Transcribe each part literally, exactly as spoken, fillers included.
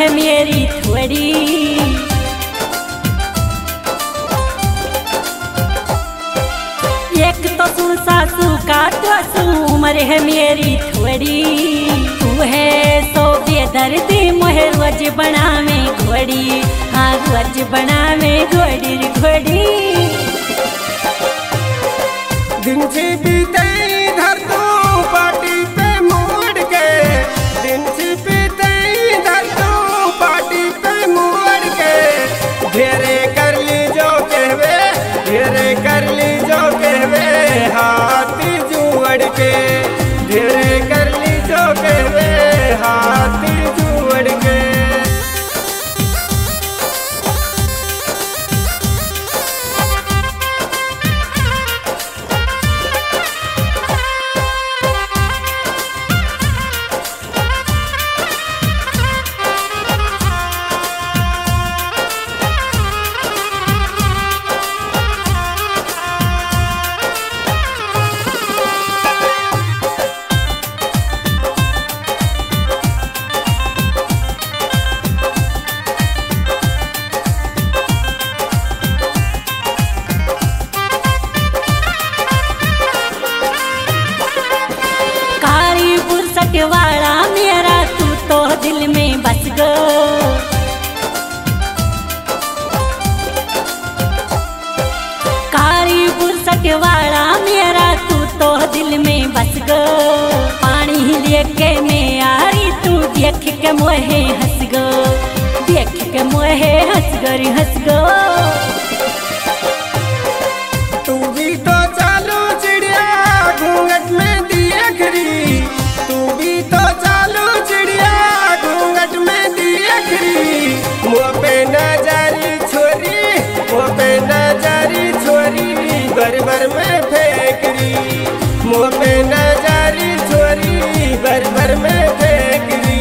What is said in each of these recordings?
है मेरी थोड़ी। एक तो सुन सासू का तो सू उम्र है मेरी थोड़ी। तू है सो बेदर्दी मोहे रोज बनावे घोड़ी। हाँ रोज बनावे घोड़ी घोड़ी। दिन से बीते इधर तो पार्टी पे मोड़ के। दिन से बीते इधर तो पार्टी पे मोड़ के। ढेरे कर ली जो कहवे ढेरे कर ली जो कहवे हाथ जोड़ के। ढेरे कर ली जो कहवे हाथ जोड़ के। वाला मेरा तू तो दिल में बस गो। कारी बुरसट वाला मेरा तू तो दिल में बस गो। पानी लेके मैं आ रही तू देख के मोहे हंस गो। देख के मोहे हंस गरी हंस गो। तू भी तो चालू चिड़िया घूंघट में देख रही। तू भी तो चालू चिड़िया घूंघट में देख रही। मुँह पे नजारी छोरी मुँह पे नजारी छोरी भर भर में फेंक रही। मुँह पे नजारी छोरी भर भर में फेंक रही।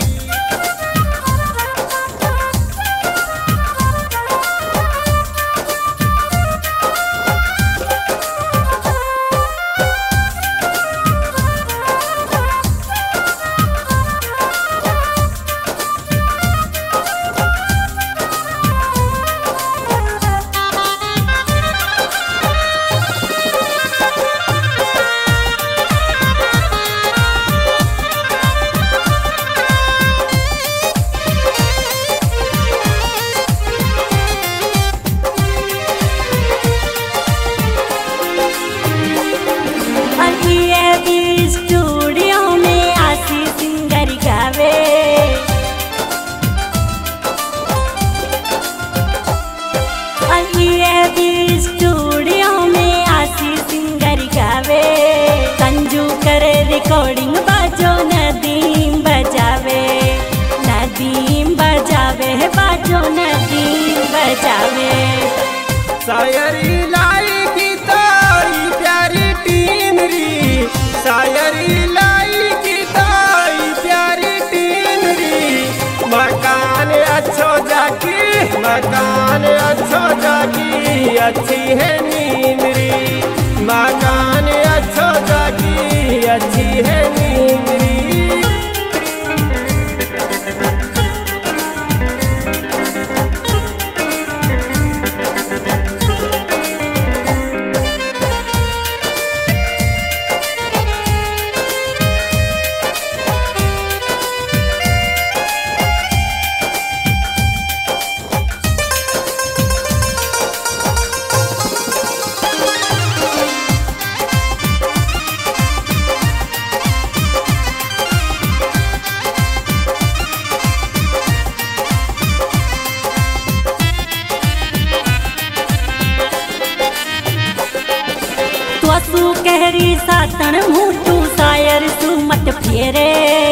स्टूडियो में आशी सिंगर गावे। स्टूडियो में आशी सिंगर गावे। संजू करे रिकॉर्डिंग बाजो नदीम बजावे। नदीम बजावे बाजो नदीम बजावे। शायरी लाई की ताई प्यारी टीम री। शायरी लाई की ताई प्यारी टीम री। मकान अच्छो जाकी मकान अच्छो जाकी अच्छी है नींद री। मकान अच्छो जाकी अच्छी है नींद री। सू कहरी सातन मुँह शायर सू मत फेरे।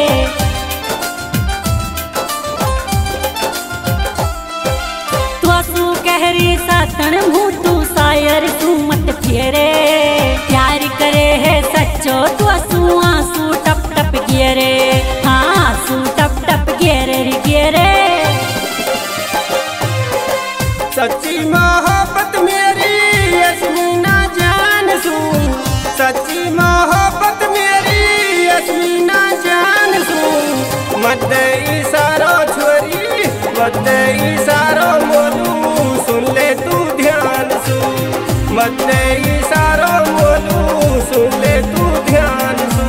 सू कहरी सातन मुँह शायर सू मत फेरे। प्यार करे है सच्चो तो सू आंसू टप टप गिरे। हाँ आंसू टप टप गिरे गिरे। सच्ची मोहब्बत मेरी यस्मीना जान सू। सच्ची मोहब्बत मेरी यस्मीना जान सू। मत इशारो छोरी मत इशारो मोलू सुन ले तू ध्यान सु, मत इशारो मोलू सुन ले तू ध्यान सु।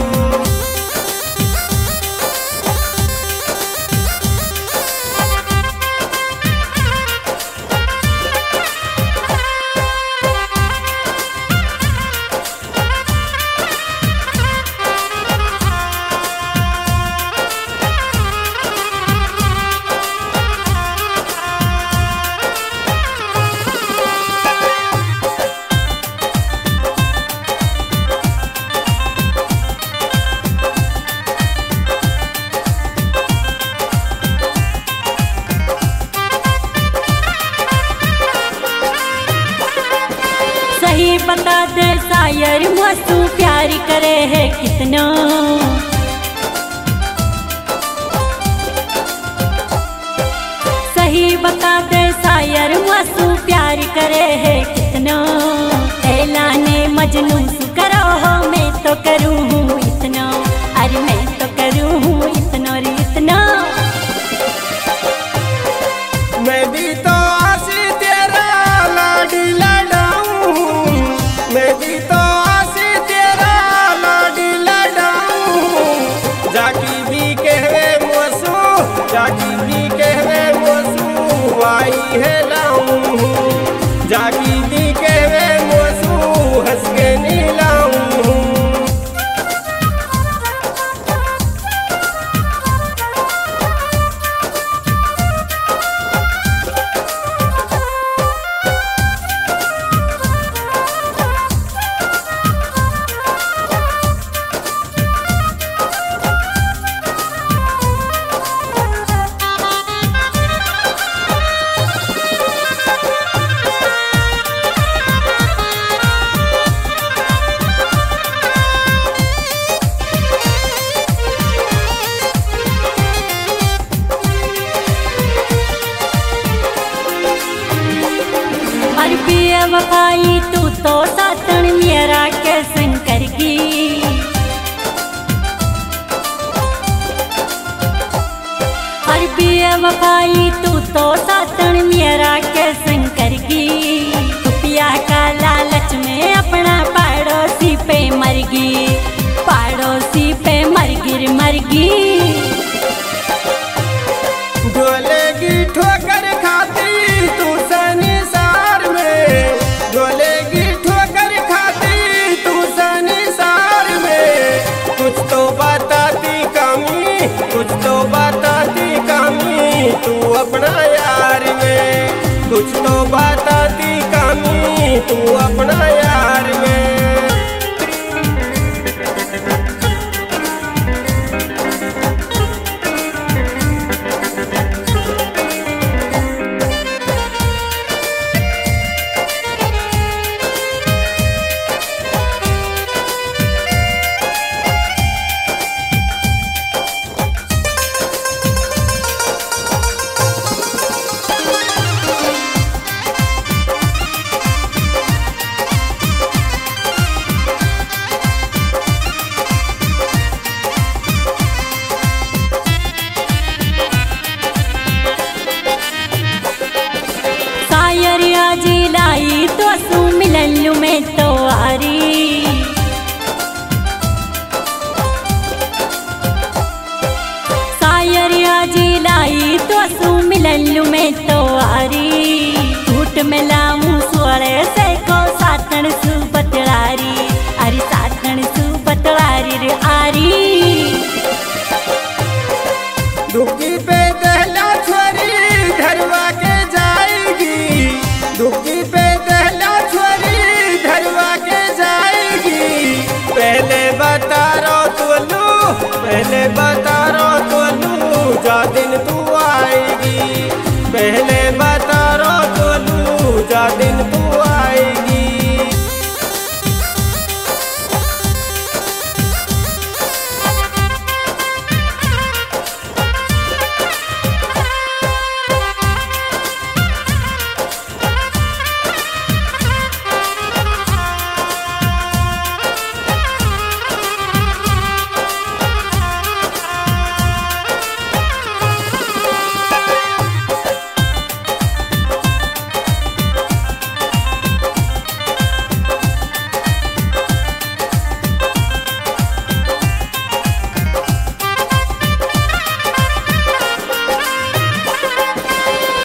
सही बता दे शायर मुझसे प्यार करे है कितना, सही बता दे शायर मुझसे प्यार करे है कितना। ऐलाने मजनू सु करो हो मैं तो करूँ हूँ इतना, अरे मैं तो करूँ हूँ इतना रे इतना। मैं भी तो आशी तेरा लाडी लड़ाऊं, मैं भी तो आशी तेरा लाडी लड़ाऊं। जाकी भी कहवे मोसू, जाकी भी कहवे मोसू आई है लाऊं, जाकी भी कहवे मोसू हंस के नीलाऊं। वफाई तू तो सातन मेरा के शंकर की, हर पिया वफाई तू तो सातन मेरा के शंकर की। रुपया का लालच में अपना पड़ोसी पे मरगी, पड़ोसी पे मरगिर मरगी। डोलेगी ठोकर खाती तू संसार में, डोलेगी ठोकर खाती तू संसार में। कुछ तो बताती कमी, कुछ तो बताती कमी तू अपना यार में, कुछ तो बताती कमी तू अपना यार में। लाई तो सू मिललू में तो आरी, सायरिया जी लाई तो सू मिललू में तो आरी। झूठ में लाऊं सोरे से को सातन सू बतलारी, अरे सातन सू बतलारी रे आरी। दुखी पे दहला छोरी धरवा के जाएगी, दुखी पे दहला छोरी धरवा के जाएगी। पहले बता रो तोलू, पहले बता रो तोलू जा दिन तू आएगी, पहले बता रो तोलू जा दिन तू